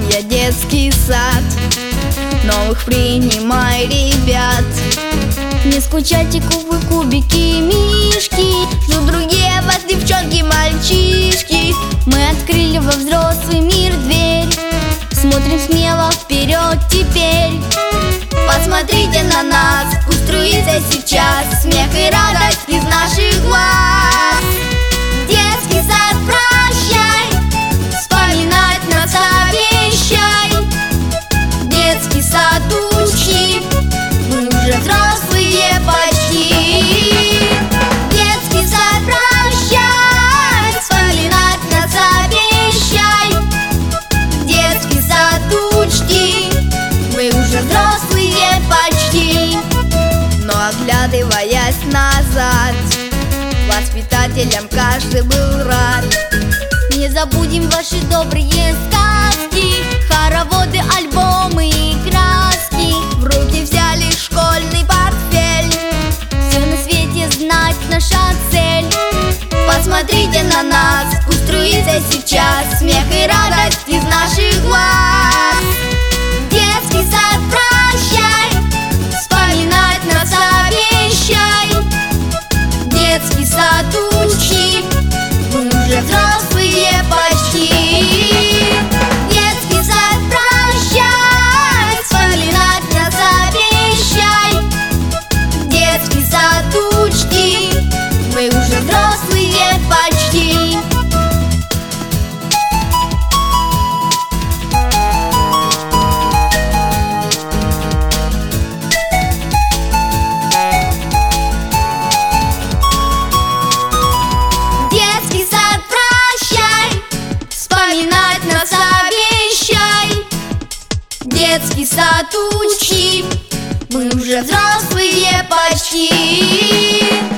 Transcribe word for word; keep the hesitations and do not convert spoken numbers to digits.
Помним я детский сад, новых принимай ребят. Не скучайте, кубы, кубики, мишки, ждут другие вас девчонки, мальчишки. Мы открыли во взрослый мир дверь, смотрим смело вперед теперь. Посмотрите на нас, пусть струится сейчас смех и радость из наших глаз. Детский сад, прощай, вспоминать нас обещай. Детский сад, учи, мы уже взрослые почти. Детский сад, прощай, вспоминать нас обещай. Детский сад, учти, мы уже взрослые почти. Но оглядываясь назад, воспитателям каждый был рад. Не забудем ваши добрые сказки, хороводы, альбомы и краски. В руки взяли школьный портфель, все на свете знать наша цель. Посмотрите на нас, пусть струится сейчас смех и радость из наших глаз. Детский сад, прощай, вспоминать нас обещай. Детский сад, учи, мы уже взрослые почти. Детский сад, прощай, вспоминать нас обещай. Детский сад, учти, мы уже взрослые почти. Детский сад, прощай, вспоминать нас обещай. Детский сад, учи, мы уже взрослые почти.